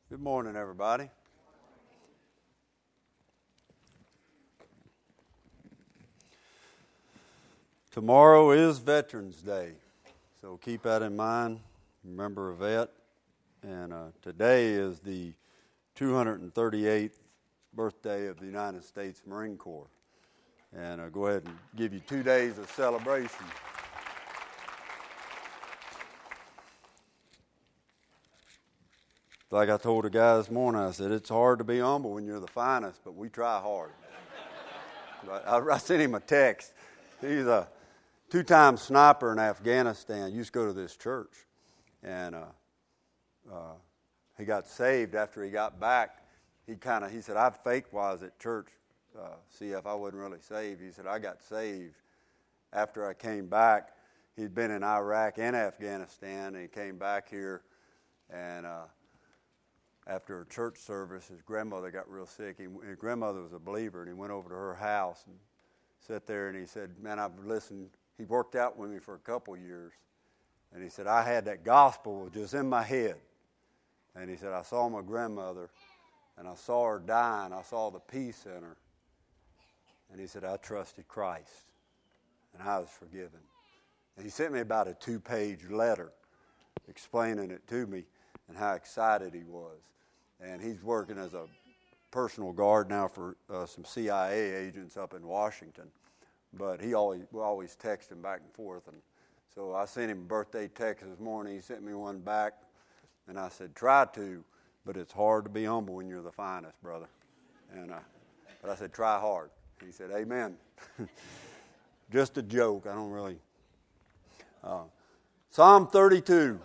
Good morning, everybody. Tomorrow is Veterans Day, so keep that in mind. Remember a vet. And today is the 238th birthday of the United States Marine Corps. And I'll go ahead and give you 2 days of celebration. Like I told the guy this morning, I said, it's hard to be humble when you're the finest, but we try hard. I sent him a text. He's a two-time sniper in Afghanistan. He used to go to this church. And he got saved after he got back. He said, I faked while I was at church, see if I wasn't really saved. He said, I got saved after I came back. He'd been in Iraq and Afghanistan, and he came back here, and after a church service, his grandmother got real sick. His grandmother was a believer, and he went over to her house and sat there, and he said, man, I've listened. He worked out with me for a couple years, and he said, I had that gospel just in my head. And he said, I saw my grandmother, and I saw her dying. I saw the peace in her. And he said, I trusted Christ, and I was forgiven. And he sent me about a 2-page letter explaining it to me and how excited he was. And he's working as a personal guard now for some CIA agents up in Washington. But we always text him back and forth. And so I sent him a birthday text this morning. He sent me one back. And I said, try to, but it's hard to be humble when you're the finest, brother. And but I said, try hard. He said, amen. Just a joke. I don't really. Psalm 32.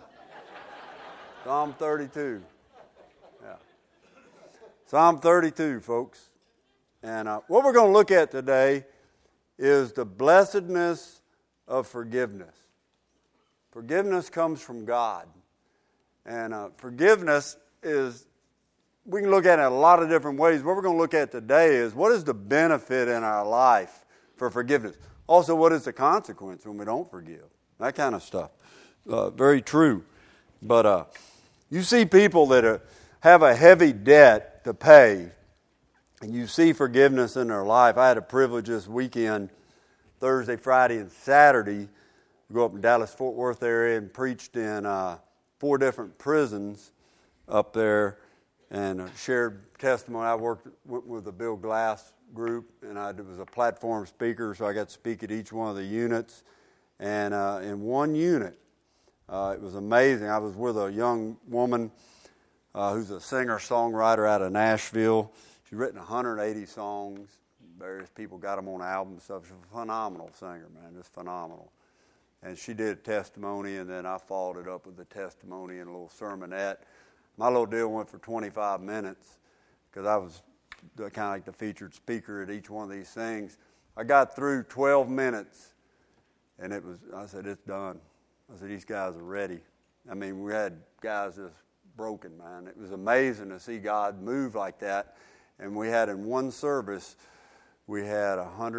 Psalm 32. Yeah. Psalm 32, folks. And what we're going to look at today is the blessedness of forgiveness. Forgiveness comes from God. And forgiveness is, we can look at it in a lot of different ways. What we're going to look at today is what is the benefit in our life for forgiveness? Also, what is the consequence when we don't forgive? That kind of stuff. Very true. But you see people that have a heavy debt to pay, and you see forgiveness in their life. I had a privilege this weekend, Thursday, Friday, and Saturday, to go up in Dallas-Fort Worth area and preached in 4 different prisons up there and shared testimony. I went with the Bill Glass group, and I was a platform speaker, so I got to speak at each one of the units. And in one unit, it was amazing. I was with a young woman who's a singer-songwriter out of Nashville. She's written 180 songs. Various people got them on albums and stuff. She's a phenomenal singer, man, just phenomenal. And she did a testimony, and then I followed it up with a testimony and a little sermonette. My little deal went for 25 minutes because I was kind of like the featured speaker at each one of these things. I got through 12 minutes, and I said, it's done. I said, these guys are ready. I mean, we had guys just broken, man. It was amazing to see God move like that. And we had in one service, we had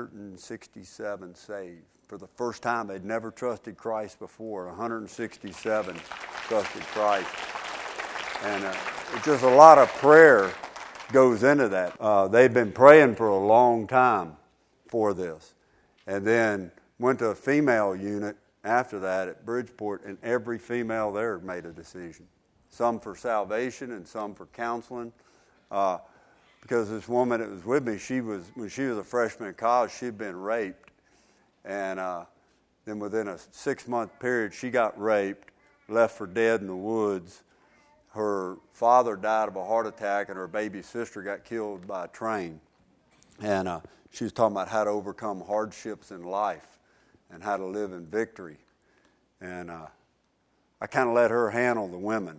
167 saved. For the first time, they'd never trusted Christ before. 167 trusted Christ. And just a lot of prayer goes into that. They've been praying for a long time for this. And then went to a female unit after that at Bridgeport, and every female there made a decision. Some for salvation and some for counseling. Because this woman that was with me, when she was a freshman in college, she'd been raped. And then within a 6-month period, she got raped, left for dead in the woods. Her father died of a heart attack, and her baby sister got killed by a train. And she was talking about how to overcome hardships in life and how to live in victory. And I kind of let her handle the women.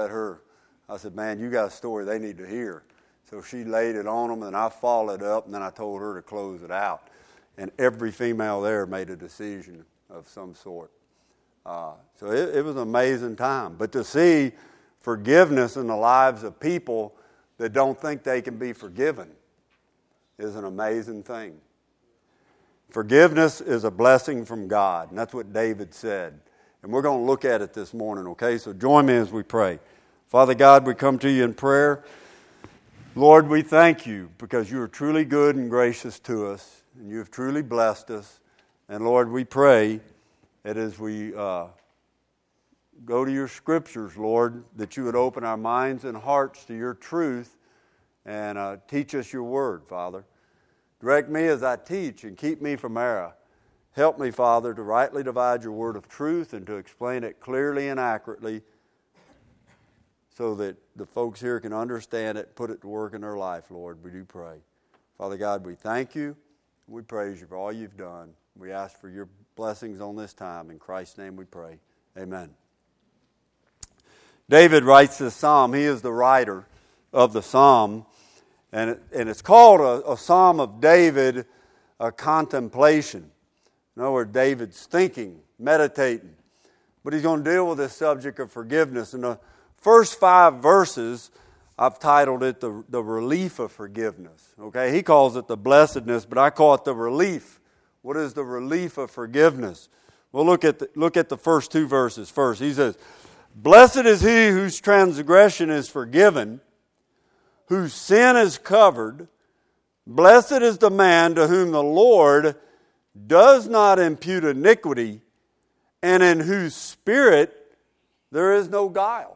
I said, man, you got a story they need to hear. So she laid it on them, and I followed up, and then I told her to close it out. And every female there made a decision of some sort. So it was an amazing time. But to see forgiveness in the lives of people that don't think they can be forgiven is an amazing thing. Forgiveness is a blessing from God, and that's what David said. And we're going to look at it this morning, okay? So join me as we pray. Father God, we come to you in prayer. Lord, we thank you because you are truly good and gracious to us, and you have truly blessed us. And Lord, we pray that as we go to your scriptures, Lord, that you would open our minds and hearts to your truth and teach us your word, Father. Direct me as I teach and keep me from error. Help me, Father, to rightly divide your word of truth and to explain it clearly and accurately so that the folks here can understand it, put it to work in their life, Lord. We do pray. Father God, we thank you. We praise you for all you've done. We ask for your blessings on this time. In Christ's name we pray. Amen. David writes this psalm. He is the writer of the psalm. And it's called a psalm of David, a contemplation. In other words, David's thinking, meditating. But he's going to deal with this subject of forgiveness. And the first 5 verses, I've titled it the relief of forgiveness. Okay, he calls it the blessedness, but I call it the relief. What is the relief of forgiveness? Well, look at the first 2 verses first. He says, "Blessed is he whose transgression is forgiven, whose sin is covered. Blessed is the man to whom the Lord does not impute iniquity, and in whose spirit there is no guile."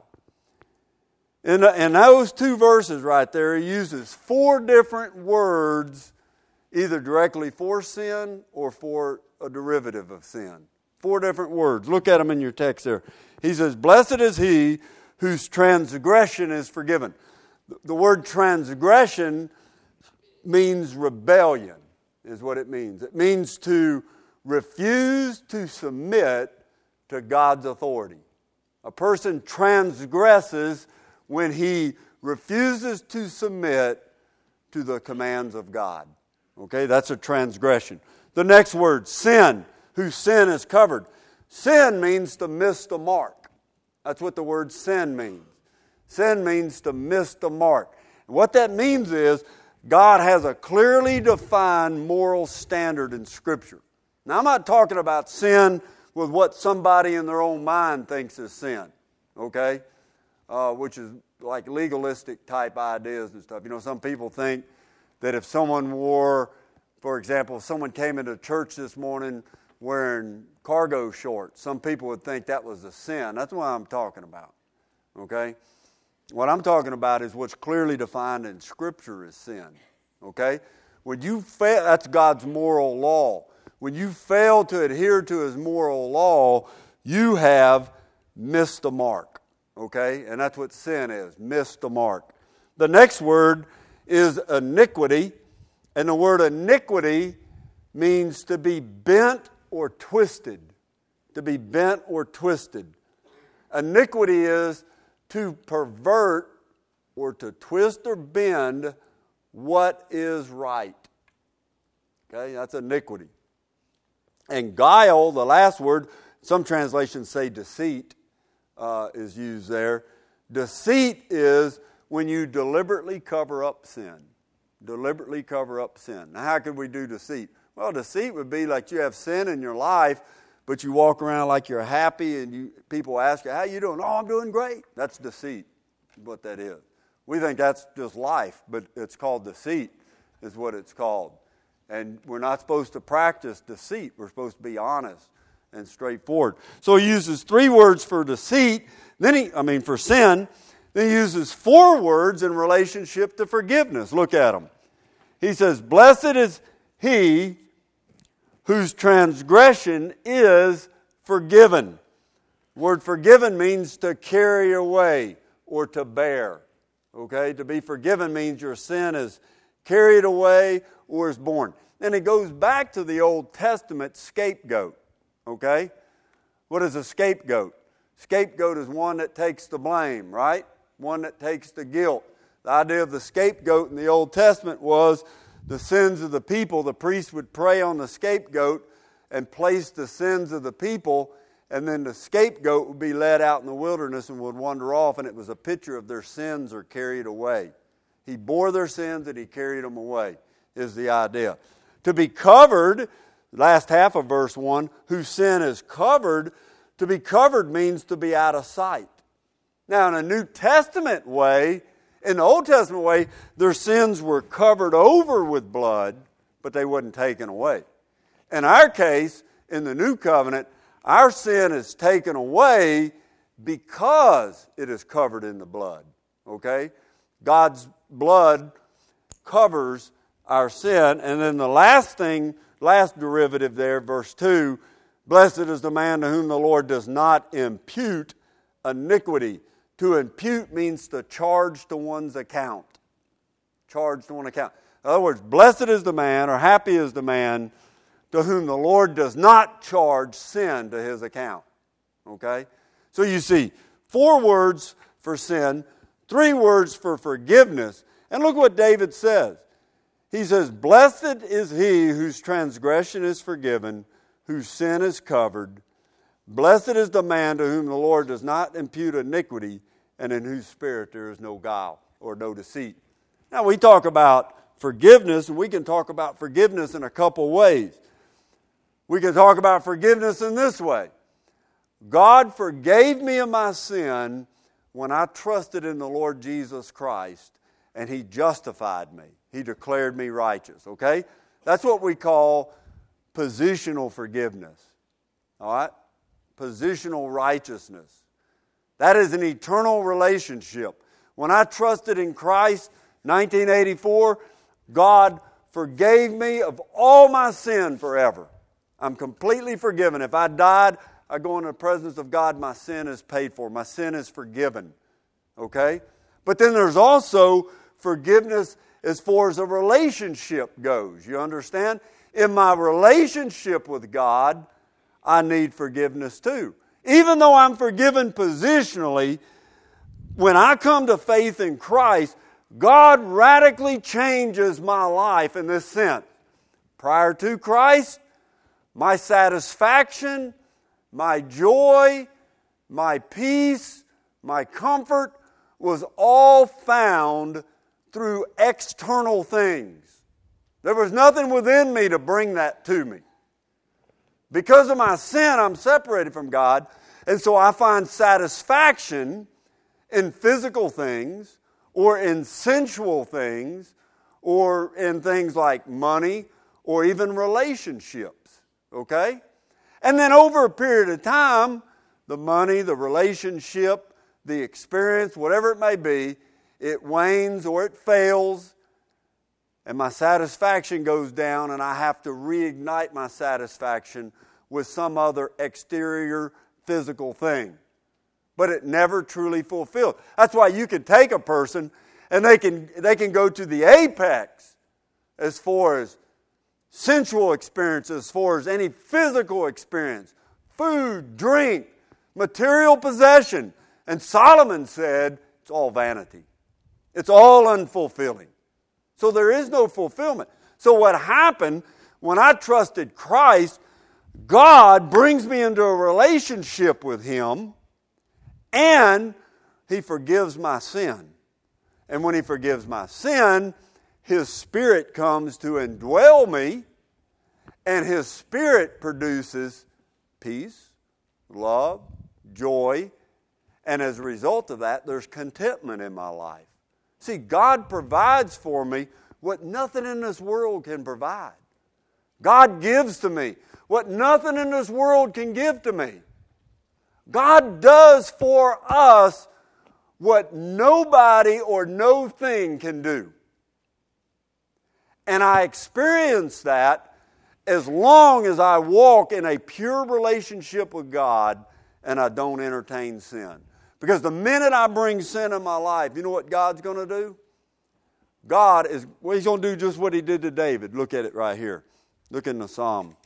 In those 2 verses right there, he uses 4 different words, either directly for sin or for a derivative of sin. 4 different words. Look at them in your text there. He says, "Blessed is he whose transgression is forgiven." The word transgression means rebellion, is what it means. It means to refuse to submit to God's authority. A person transgresses when he refuses to submit to the commands of God. Okay, that's a transgression. The next word, sin, whose sin is covered. Sin means to miss the mark. That's what the word sin means. Sin means to miss the mark. And what that means is God has a clearly defined moral standard in Scripture. Now, I'm not talking about sin with what somebody in their own mind thinks is sin, okay? Which is like legalistic type ideas and stuff. You know, some people think that if someone wore, for example, if someone came into church this morning wearing cargo shorts, some people would think that was a sin. That's what I'm talking about, okay? What I'm talking about is what's clearly defined in Scripture as sin, okay? When you fail, that's God's moral law. When you fail to adhere to His moral law, you have missed the mark, okay? And that's what sin is, miss the mark. The next word is iniquity, and the word iniquity means to be bent or twisted. To be bent or twisted. Iniquity is to pervert or to twist or bend what is right. Okay, that's iniquity. And guile, the last word, some translations say deceit is used there. Deceit is when you deliberately cover up sin. Deliberately cover up sin. Now, how could we do deceit? Well, deceit would be like you have sin in your life, but you walk around like you're happy and people ask you, "How you doing?" "Oh, I'm doing great." That's deceit, is what that is. We think that's just life, but it's called deceit is what it's called. And we're not supposed to practice deceit. We're supposed to be honest and straightforward. So he uses 3 words for deceit, for sin. Then he uses 4 words in relationship to forgiveness. Look at them. He says, "Blessed is he whose transgression is forgiven." The word forgiven means to carry away or to bear. Okay? To be forgiven means your sin is carried away or is borne. And it goes back to the Old Testament scapegoat. Okay? What is a scapegoat? Scapegoat is one that takes the blame, right? One that takes the guilt. The idea of the scapegoat in the Old Testament was the sins of the people. The priest would pray on the scapegoat and place the sins of the people, and then the scapegoat would be led out in the wilderness and would wander off, and it was a picture of their sins are carried away. He bore their sins and he carried them away, is the idea. To be covered, last half of verse 1, whose sin is covered, to be covered means to be out of sight. Now, in a New Testament way, in the Old Testament way, their sins were covered over with blood, but they wasn't taken away. In our case, in the New Covenant, our sin is taken away because it is covered in the blood. Okay? God's blood covers our sin. And then the last derivative there, verse 2, blessed is the man to whom the Lord does not impute iniquity. To impute means to charge to one's account. Charge to one account. In other words, blessed is the man, or happy is the man, to whom the Lord does not charge sin to his account. Okay? So you see, 4 words for sin, 3 words for forgiveness. And look what David says. He says, blessed is he whose transgression is forgiven, whose sin is covered. Blessed is the man to whom the Lord does not impute iniquity, and in whose spirit there is no guile or no deceit. Now we talk about forgiveness, and we can talk about forgiveness in a couple ways. We can talk about forgiveness in this way. God forgave me of my sin when I trusted in the Lord Jesus Christ, and He justified me. He declared me righteous, okay? That's what we call positional forgiveness, all right? Positional righteousness. That is an eternal relationship. When I trusted in Christ, 1984, God forgave me of all my sin forever. I'm completely forgiven. If I died, I go into the presence of God, my sin is paid for. My sin is forgiven. Okay? But then there's also forgiveness as far as a relationship goes. You understand? In my relationship with God, I need forgiveness too. Even though I'm forgiven positionally, when I come to faith in Christ, God radically changes my life in this sense. Prior to Christ, my satisfaction, my joy, my peace, my comfort was all found through external things. There was nothing within me to bring that to me. Because of my sin, I'm separated from God, and so I find satisfaction in physical things, or in sensual things, or in things like money, or even relationships. Okay? And then over a period of time, the money, the relationship, the experience, whatever it may be, it wanes or it fails, and my satisfaction goes down, and I have to reignite my satisfaction with some other exterior physical thing. But it never truly fulfilled. That's why you can take a person and they can go to the apex as far as sensual experience, as far as any physical experience, food, drink, material possession. And Solomon said, it's all vanity. It's all unfulfilling. So there is no fulfillment. So what happened when I trusted Christ, God brings me into a relationship with Him, and He forgives my sin. And when He forgives my sin, His Spirit comes to indwell me, and His Spirit produces peace, love, joy, and as a result of that, there's contentment in my life. See, God provides for me what nothing in this world can provide. God gives to me what nothing in this world can give to me. God does for us what nobody or no thing can do. And I experience that as long as I walk in a pure relationship with God and I don't entertain sin. Because the minute I bring sin in my life, you know what God's going to do? He's going to do just what He did to David. Look at it right here. Look in the Psalm.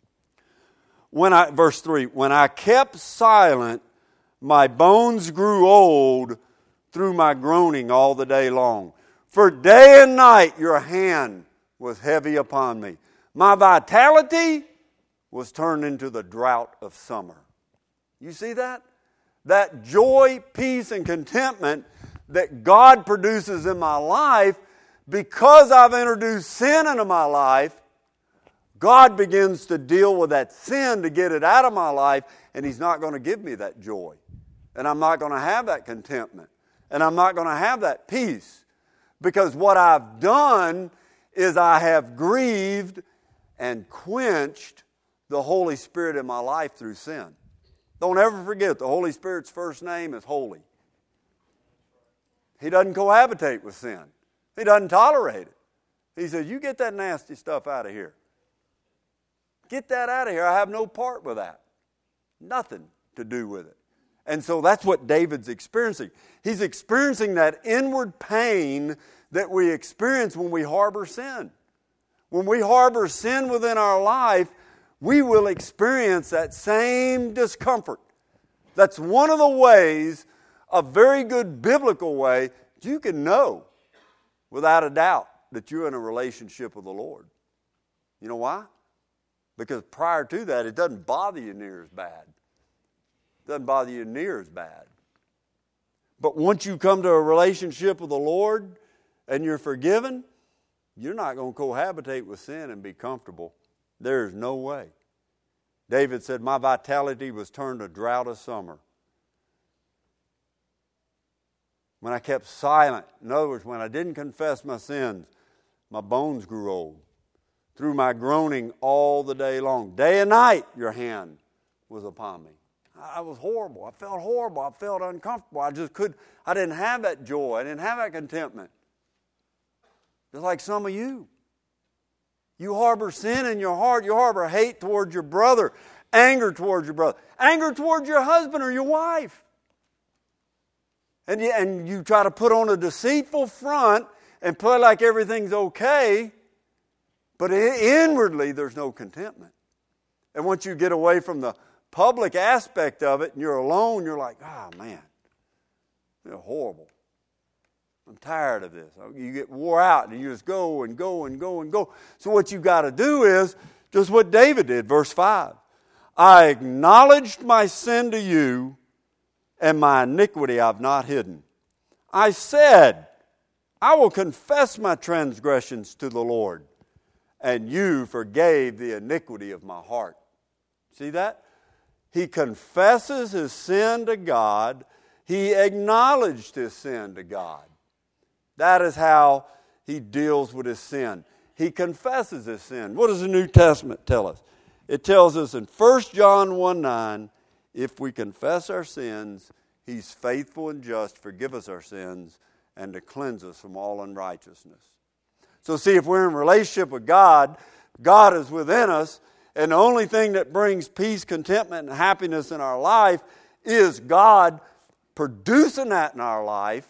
Verse 3, when I kept silent, my bones grew old through my groaning all the day long. For day and night your hand was heavy upon me. My vitality was turned into the drought of summer. You see that? That joy, peace, and contentment that God produces in my life, because I've introduced sin into my life, God begins to deal with that sin to get it out of my life, and He's not going to give me that joy. And I'm not going to have that contentment. And I'm not going to have that peace. Because what I've done is I have grieved and quenched the Holy Spirit in my life through sin. Don't ever forget, the Holy Spirit's first name is holy. He doesn't cohabitate with sin. He doesn't tolerate it. He says, you get that nasty stuff out of here. Get that out of here. I have no part with that. Nothing to do with it. And so that's what David's experiencing. He's experiencing that inward pain that we experience when we harbor sin. When we harbor sin within our life, we will experience that same discomfort. That's one of the ways, a very good biblical way, you can know without a doubt that you're in a relationship with the Lord. You know why? Because prior to that, it doesn't bother you near as bad. It doesn't bother you near as bad. But once you come to a relationship with the Lord and you're forgiven, you're not going to cohabitate with sin and be comfortable. There's no way. David said, my vitality was turned to drought of summer. When I kept silent, in other words, when I didn't confess my sins, my bones grew old. Through my groaning all the day long. Day and night, your hand was upon me. I was horrible. I felt horrible. I felt uncomfortable. I didn't have that joy. I didn't have that contentment. Just like some of you. You harbor sin in your heart. You harbor hate towards your brother. Anger towards your brother. Anger towards your husband or your wife. And you try to put on a deceitful front and play like everything's okay. But inwardly, there's no contentment. And once you get away from the public aspect of it and you're alone, you're like, man, they're horrible. I'm tired of this. You get wore out and you just go and go and go and go. So what you got to do is just what David did, verse 5. I acknowledged my sin to you, and my iniquity I've not hidden. I said, I will confess my transgressions to the Lord, and you forgave the iniquity of my heart. See that? He confesses his sin to God. He acknowledged his sin to God. That is how he deals with his sin. He confesses his sin. What does the New Testament tell us? It tells us in 1 John 1:9, if we confess our sins, he's faithful and just to forgive us our sins and to cleanse us from all unrighteousness. So see, if we're in relationship with God, God is within us, and the only thing that brings peace, contentment, and happiness in our life is God producing that in our life.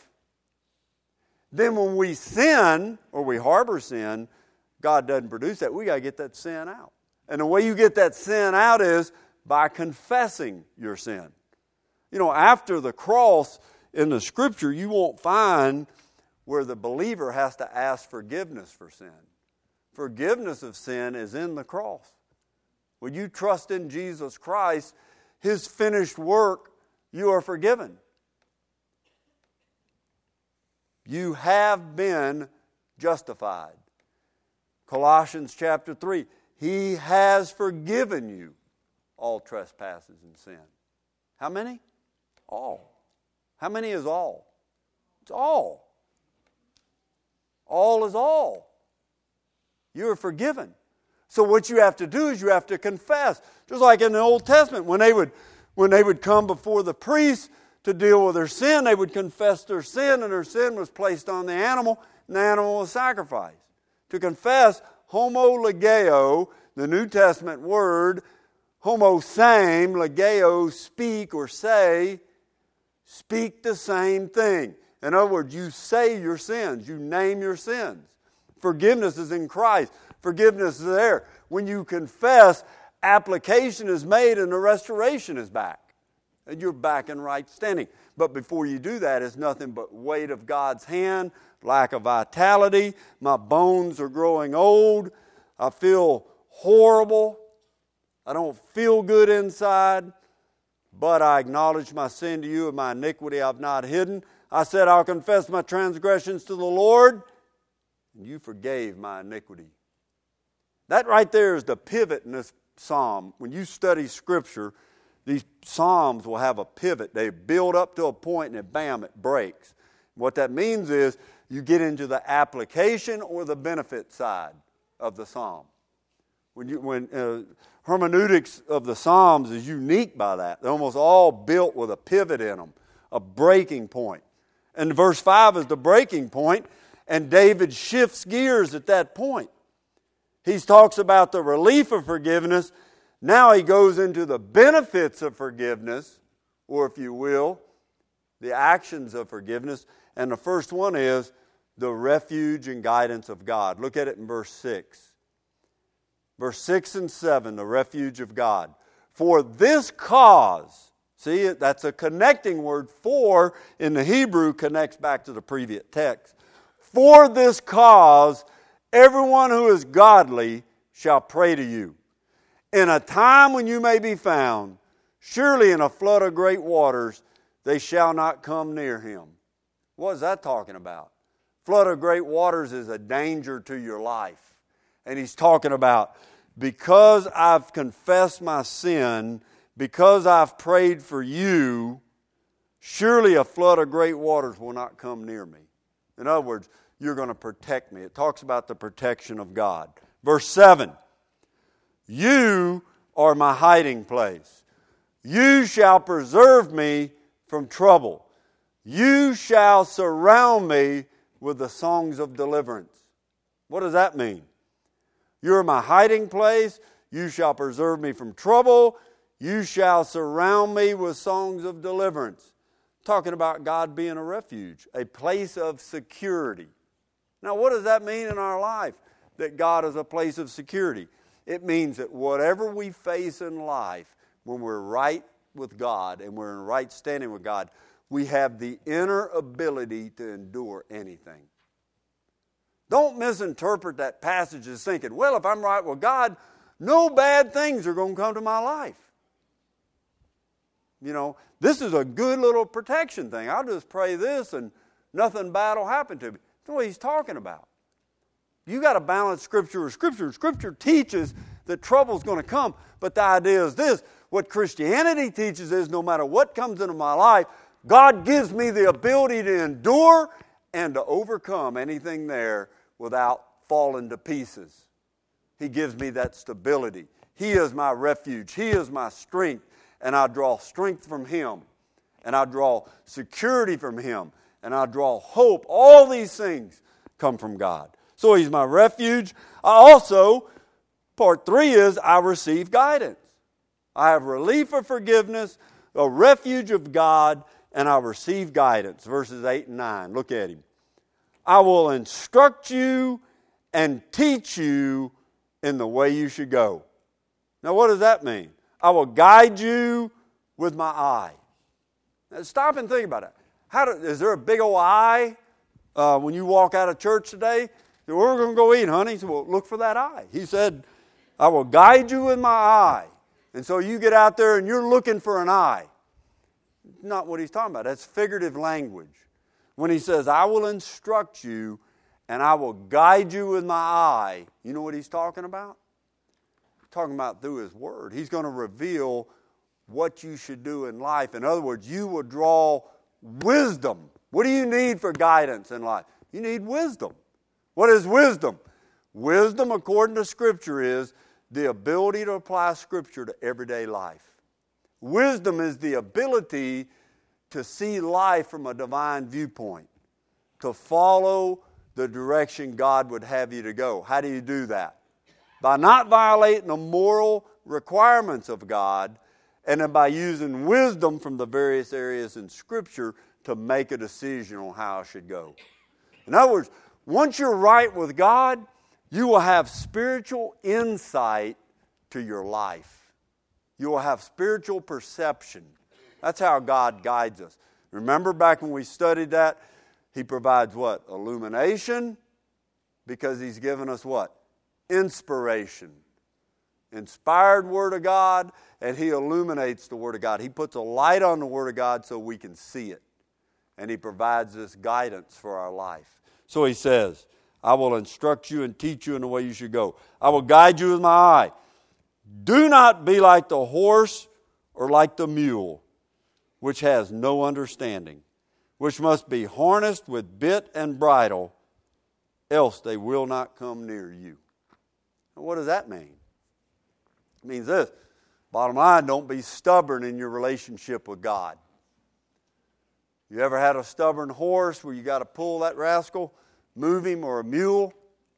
Then when we sin, or we harbor sin, God doesn't produce that. We got to get that sin out. And the way you get that sin out is by confessing your sin. You know, after the cross in the Scripture, you won't find where the believer has to ask forgiveness for sin. Forgiveness of sin is in the cross. When you trust in Jesus Christ, his finished work, you are forgiven. You have been justified. Colossians chapter 3, he has forgiven you all trespasses and sin. How many? All. How many is all? It's all. All is all. You are forgiven. So what you have to do is you have to confess. Just like in the Old Testament, when they would come before the priest to deal with their sin, they would confess their sin, and their sin was placed on the animal, and the animal was sacrificed. To confess, homologeo, the New Testament word, homo same, legeo, speak or say, speak the same thing. In other words, you say your sins, you name your sins. Forgiveness is in Christ. Forgiveness is there. When you confess, application is made and the restoration is back. And you're back in right standing. But before you do that, it's nothing but weight of God's hand, lack of vitality. My bones are growing old. I feel horrible. I don't feel good inside. But I acknowledge my sin to you and my iniquity I've not hidden. I said I'll confess my transgressions to the Lord, and you forgave my iniquity. That right there is the pivot in this psalm. When you study Scripture, these psalms will have a pivot. They build up to a point and bam, it breaks. What that means is you get into the application or the benefit side of the psalm. When hermeneutics of the Psalms is unique by that. They're almost all built with a pivot in them, a breaking point. And verse 5 is the breaking point, and David shifts gears at that point. He talks about the relief of forgiveness. Now he goes into the benefits of forgiveness, or if you will, the actions of forgiveness. And the first one is the refuge and guidance of God. Look at it in verse 6. Verse 6 and 7, the refuge of God. For this cause, see, that's a connecting word. For in the Hebrew connects back to the previous text. For this cause, everyone who is godly shall pray to you. In a time when you may be found, surely in a flood of great waters, they shall not come near him. What is that talking about? Flood of great waters is a danger to your life. And he's talking about, because I've confessed my sin, because I've prayed for you, surely a flood of great waters will not come near me. In other words, you're going to protect me. It talks about the protection of God. Verse 7, you are my hiding place. You shall preserve me from trouble. You shall surround me with the songs of deliverance. What does that mean? You are my hiding place. You shall preserve me from trouble. You shall surround me with songs of deliverance. Talking about God being a refuge, a place of security. Now, what does that mean in our life? That God is a place of security. It means that whatever we face in life, when we're right with God and we're in right standing with God, we have the inner ability to endure anything. Don't misinterpret that passage as thinking, well, if I'm right with God, no bad things are going to come to my life. You know, this is a good little protection thing. I'll just pray this and nothing bad will happen to me. That's what he's talking about. You got to balance Scripture with Scripture. Scripture teaches that trouble's going to come, but the idea is this. What Christianity teaches is no matter what comes into my life, God gives me the ability to endure and to overcome anything there without falling to pieces. He gives me that stability. He is my refuge. He is my strength. And I draw strength from Him. And I draw security from Him. And I draw hope. All these things come from God. So He's my refuge. I also, part 3 is I receive guidance. I have relief of forgiveness, a refuge of God, and I receive guidance. Verses 8 and 9. Look at him. I will instruct you and teach you in the way you should go. Now, what does that mean? I will guide you with my eye. Now, stop and think about it. Is there a big old eye when you walk out of church today? We're going to go eat, honey. So well, look for that eye. He said, I will guide you with my eye. And so you get out there and you're looking for an eye. Not what he's talking about. That's figurative language. When he says, I will instruct you and I will guide you with my eye, you know what he's talking about? He's talking about through his word. He's going to reveal what you should do in life. In other words, you will draw wisdom. What do you need for guidance in life? You need wisdom. What is wisdom? Wisdom, according to Scripture, is the ability to apply Scripture to everyday life. Wisdom is the ability to see life from a divine viewpoint, to follow the direction God would have you to go. How do you do that? By not violating the moral requirements of God, and then by using wisdom from the various areas in Scripture to make a decision on how I should go. In other words, once you're right with God, you will have spiritual insight to your life. You will have spiritual perception. That's how God guides us. Remember back when we studied that, He provides what? Illumination, because He's given us what? Inspiration. Inspired Word of God, and He illuminates the Word of God. He puts a light on the Word of God so we can see it. And He provides this guidance for our life. So He says, I will instruct you and teach you in the way you should go. I will guide you with my eye. Do not be like the horse or like the mule, which has no understanding, which must be harnessed with bit and bridle, else they will not come near you. And what does that mean? It means this. Bottom line, don't be stubborn in your relationship with God. You ever had a stubborn horse where you got to pull that rascal, move him, or a mule?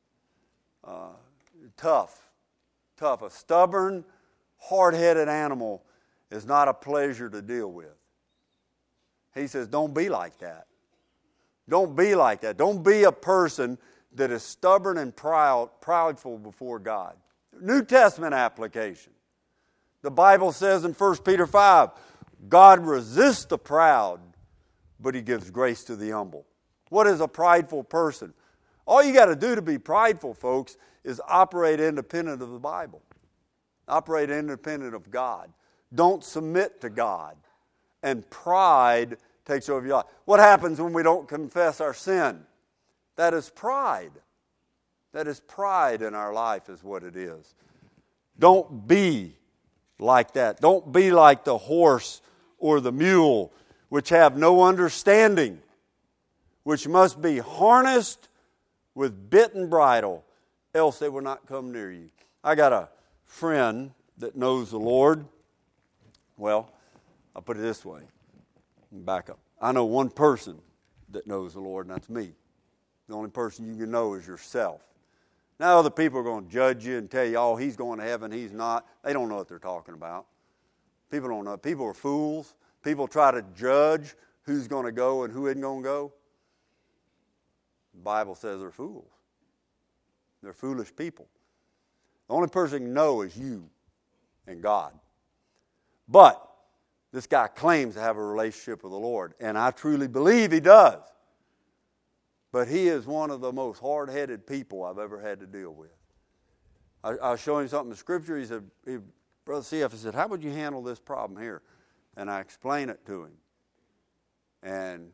Tough. A stubborn, hard-headed animal is not a pleasure to deal with. He says, don't be like that. Don't be like that. Don't be a person that is stubborn and proudful before God. New Testament application. The Bible says in 1 Peter 5, God resists the proud, but He gives grace to the humble. What is a prideful person? All you got to do to be prideful, folks, is operate independent of the Bible. Operate independent of God. Don't submit to God. And pride takes over your life. What happens when we don't confess our sin? That is pride. That is pride in our life is what it is. Don't be like that. Don't be like the horse or the mule, which have no understanding, which must be harnessed with bit and bridle, else they will not come near you. I got a friend that knows the Lord. Well, I'll put it this way. Back up. I know one person that knows the Lord, and that's me. The only person you can know is yourself. Now other people are going to judge you and tell you, oh, he's going to heaven, he's not. They don't know what they're talking about. People don't know. People are fools. People try to judge who's going to go and who isn't going to go. The Bible says they're fools. They're foolish people. The only person you can know is you and God. But this guy claims to have a relationship with the Lord, and I truly believe he does. But he is one of the most hard-headed people I've ever had to deal with. I was showing him something in Scripture. He said, Brother C.F., he said, how would you handle this problem here? And I explained it to him. And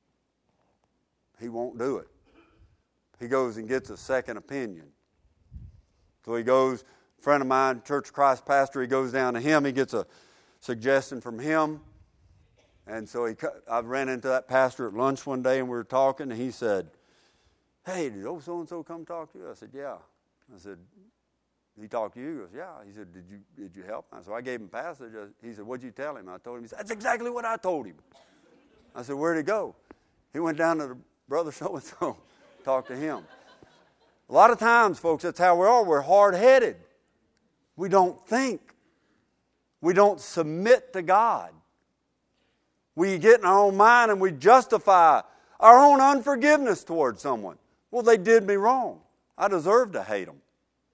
he won't do it. He goes and gets a second opinion. So he goes, a friend of mine, Church of Christ pastor, he goes down to him. He gets a suggestion from him. And so I ran into that pastor at lunch one day, and we were talking, and he said, hey, did old so-and-so come talk to you? I said, yeah. I said, he talked to you? He goes, yeah. He said, did you help? So I gave him a passage. He said, what'd you tell him? I told him. He said, that's exactly what I told him. I said, where'd he go? He went down to the brother so-and-so, talked to him. A lot of times, folks, that's how we are. We're hard-headed. We don't think. We don't submit to God. We get in our own mind and we justify our own unforgiveness towards someone. Well, they did me wrong. I deserve to hate them.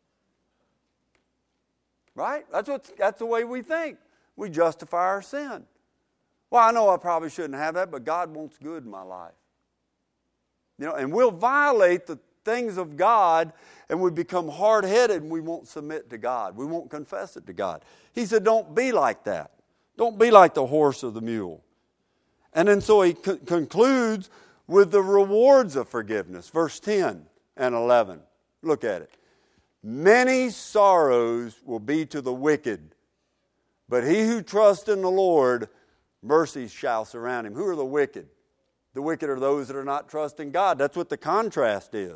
Right? That's the way we think. We justify our sin. Well, I know I probably shouldn't have that, but God wants good in my life. You know, and we'll violate the things of God, and we become hard-headed, and we won't submit to God. We won't confess it to God. He said, don't be like that. Don't be like the horse or the mule. And then so he concludes with the rewards of forgiveness. Verse 10 and 11. Look at it. Many sorrows will be to the wicked, but he who trusts in the Lord, mercy shall surround him. Who are the wicked? The wicked are those that are not trusting God. That's what the contrast is.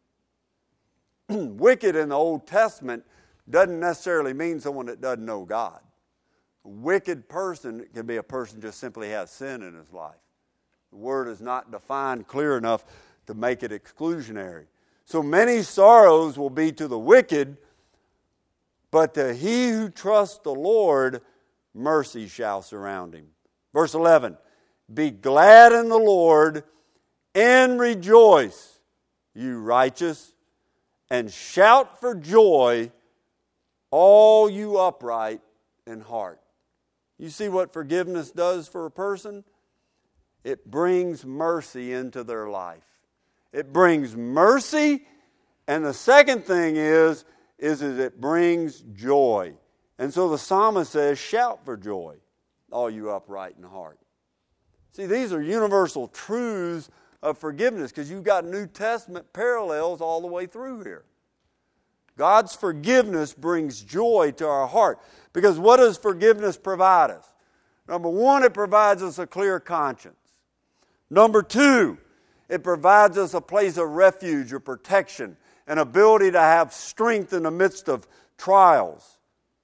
Wicked in the Old Testament doesn't necessarily mean someone that doesn't know God. A wicked person can be a person who just simply has sin in his life. The word is not defined clear enough to make it exclusionary. So many sorrows will be to the wicked, but to he who trusts the Lord, mercy shall surround him. Verse 11, be glad in the Lord and rejoice, you righteous, and shout for joy, all you upright in heart. You see what forgiveness does for a person? It brings mercy into their life. It brings mercy, and the second thing is it brings joy. And so the psalmist says, shout for joy, all you upright in heart. See, these are universal truths of forgiveness because you've got New Testament parallels all the way through here. God's forgiveness brings joy to our heart. Because what does forgiveness provide us? Number one, it provides us a clear conscience. Number two, it provides us a place of refuge or protection, an ability to have strength in the midst of trials.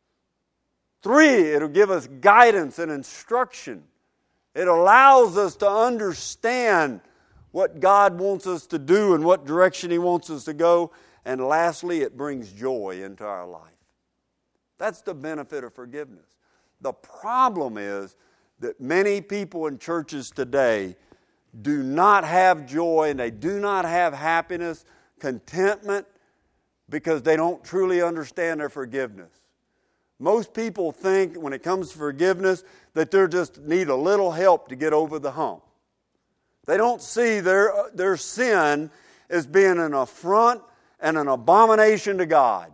Three, it'll give us guidance and instruction. It allows us to understand what God wants us to do and what direction He wants us to go. And lastly, it brings joy into our life. That's the benefit of forgiveness. The problem is that many people in churches today do not have joy and they do not have happiness, contentment, because they don't truly understand their forgiveness. Most people think when it comes to forgiveness that they just need a little help to get over the hump. They don't see their sin as being an affront and an abomination to God.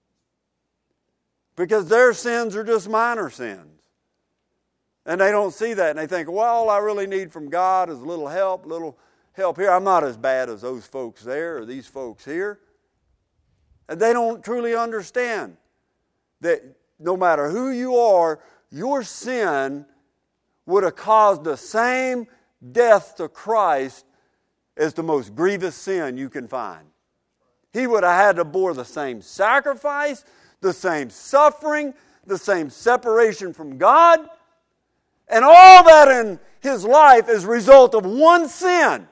Because their sins are just minor sins. And they don't see that. And they think, well, all I really need from God is a little help here. I'm not as bad as those folks there or these folks here. And they don't truly understand that no matter who you are, your sin would have caused the same death to Christ as the most grievous sin you can find. He would have had to bore the same sacrifice, the same suffering, the same separation from God, and all that in his life is a result of one sin.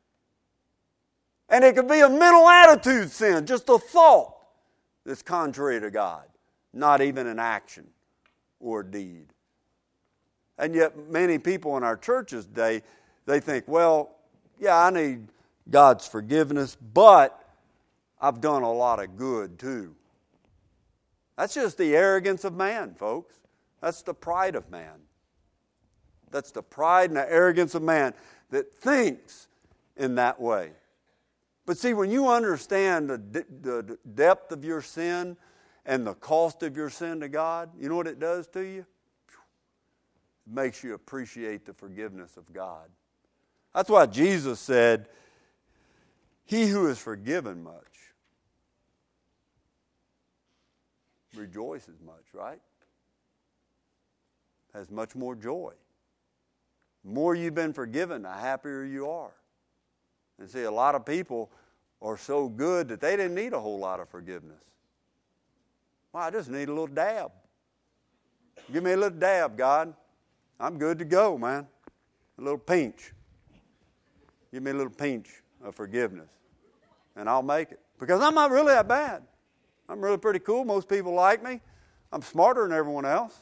And it could be a mental attitude sin, just a thought that's contrary to God, not even an action or a deed. And yet many people in our churches today, they think, well, yeah, I need God's forgiveness, but I've done a lot of good too. That's just the arrogance of man, folks. That's the pride of man. That's the pride and the arrogance of man that thinks in that way. But see, when you understand the depth of your sin and the cost of your sin to God, you know what it does to you? It makes you appreciate the forgiveness of God. That's why Jesus said, he who is forgiven much rejoices much, right? Has much more joy. The more you've been forgiven, the happier you are. And see, a lot of people are so good that they didn't need a whole lot of forgiveness. Well, I just need a little dab. Give me a little dab, God. I'm good to go, man. A little pinch. Give me a little pinch of forgiveness, and I'll make it. Because I'm not really that bad. I'm really pretty cool. Most people like me. I'm smarter than everyone else.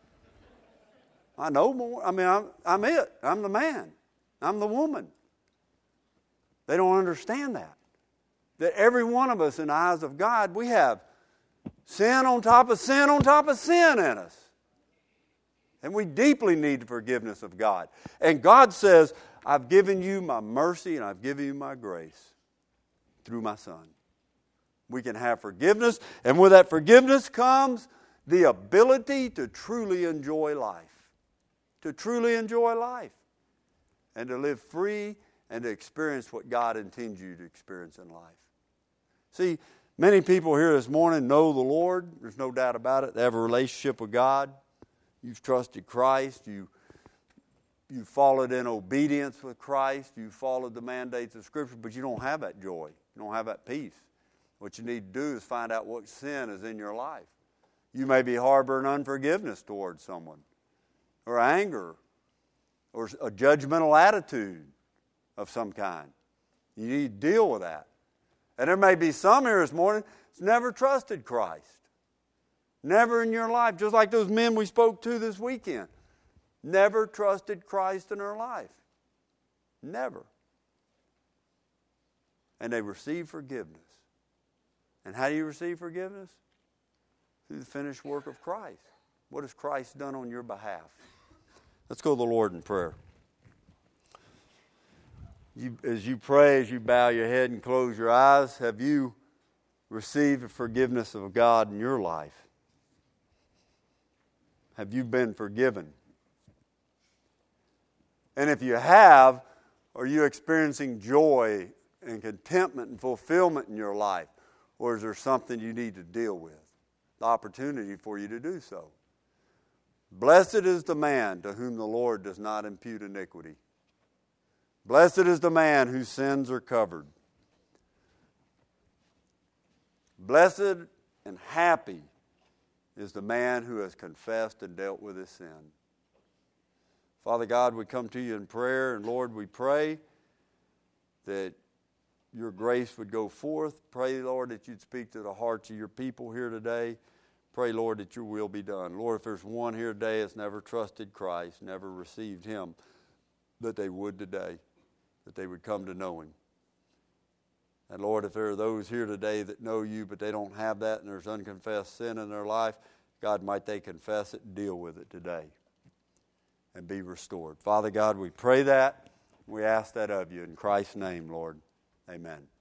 I know more. I mean, I'm it. I'm the man. I'm the woman. They don't understand that. That every one of us in the eyes of God, we have sin on top of sin on top of sin in us. And we deeply need the forgiveness of God. And God says, I've given you my mercy and I've given you my grace through my Son. We can have forgiveness, and with that forgiveness comes the ability to truly enjoy life. To truly enjoy life. And to live free and to experience what God intends you to experience in life. See, many people here this morning know the Lord. There's no doubt about it. They have a relationship with God. You've trusted Christ. You followed in obedience with Christ. You followed the mandates of Scripture, but you don't have that joy. You don't have that peace. What you need to do is find out what sin is in your life. You may be harboring unforgiveness towards someone, or anger, or a judgmental attitude of some kind. You need to deal with that. And there may be some here this morning that's never trusted Christ. Never in your life, just like those men we spoke to this weekend. Never trusted Christ in their life. Never. And they receive forgiveness. And how do you receive forgiveness? Through the finished work of Christ. What has Christ done on your behalf? Let's go to the Lord in prayer. As you pray, as you bow your head and close your eyes, have you received the forgiveness of God in your life? Have you been forgiven? And if you have, are you experiencing joy and contentment and fulfillment in your life? or is there something you need to deal with? The opportunity for you to do so. Blessed is the man to whom the Lord does not impute iniquity. Blessed is the man whose sins are covered. Blessed and happy is the man who has confessed and dealt with his sin. Father God, we come to you in prayer, and Lord, we pray that your grace would go forth. Pray, Lord, that you'd speak to the hearts of your people here today. Pray, Lord, that your will be done. Lord, if there's one here today that's never trusted Christ, never received him, that they would today, that they would come to know him. And Lord, if there are those here today that know you, but they don't have that, and there's unconfessed sin in their life, God, might they confess it and deal with it today and be restored. Father God, we pray that. We ask that of you in Christ's name, Lord. Amen.